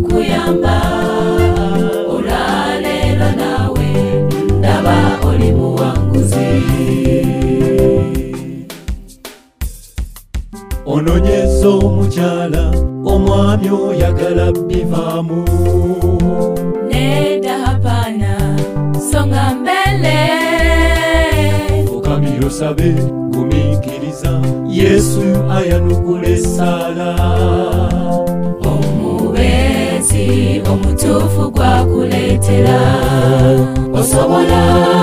okuyamba olwaleero naawe ndaba oli muwanguzi. Ononyeza omukyala omwami oyagala bivaamu. Nedda hapana songa mbele Fukamira sabe gumiikiriza Yesu ayanukula essaala. Omubeezi omutuufu gwakuleetera osobola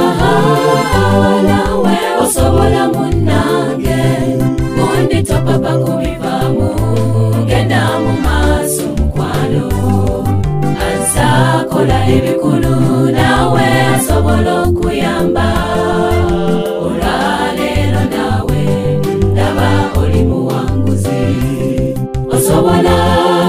nawe osobola munnange gundi topapa kubivaamu genda mu maaso mukwano azakola ebikulu nawe asobola okuyamba olwaleero naawe ndaba oli muwanguzi. Osobola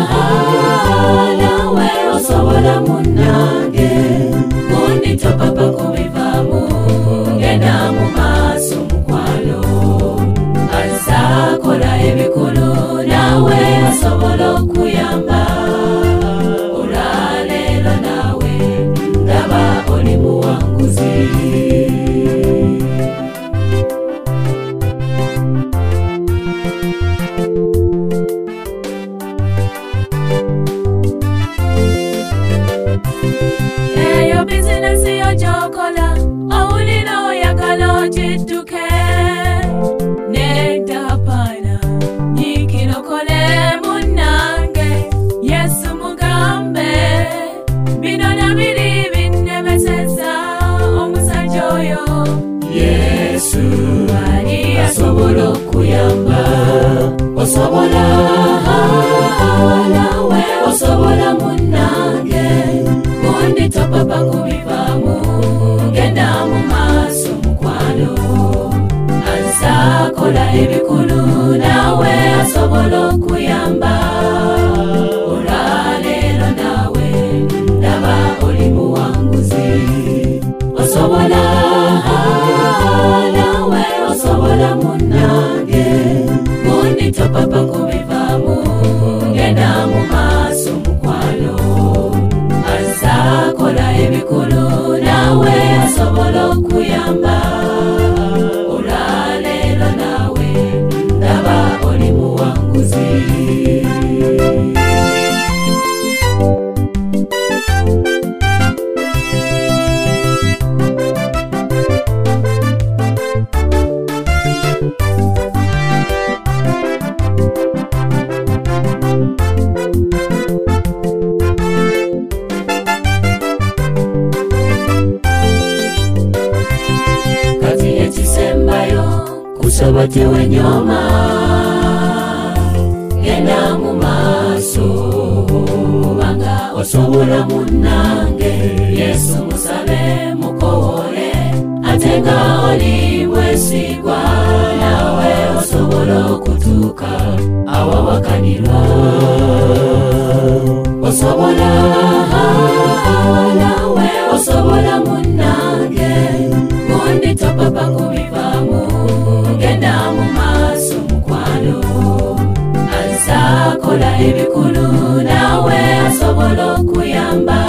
nawe osobola munnange gundi topapa kubivaamu genda mu maaso mukwano azakola ebikulu nawe asobola okuyamba olwaleero naawe ndaba oli muwanguzi. Eyo bizinesi yo gyokola owulira oyagala ogidduke. Nedda hapana nyikirokole munnange Yesu mugambe bino nabiri binnemeseza omusajja oyo. Yesu ali asobola okuyamba. Osobola nawe osobola munnange gundi topapa kubivaamu genda mu maaso mukwano azakola ebikulu nawe asobola okuyamba olwaleero naawe ndaba oli muwanguzi. Osobola nawe osobola munnange gundi topapa kubivaamu genda mu maaso mukwano azakola ebikulu nawe asobola okuyamba olwaleero naawe ndaba oli muwanguzi. Kati ekisembayo kusaba tewenyoma genda mu maaso kubanga osobola munnange Yesu musabe mukowoole ate nga oli bwesigwa nawe osobola okutuuka awawakanirwa. Osobola nawe osobola munnange gundi topapa kubivaamu genda mu maaso mukwano azakola ebikulu nawe asobola okuyamba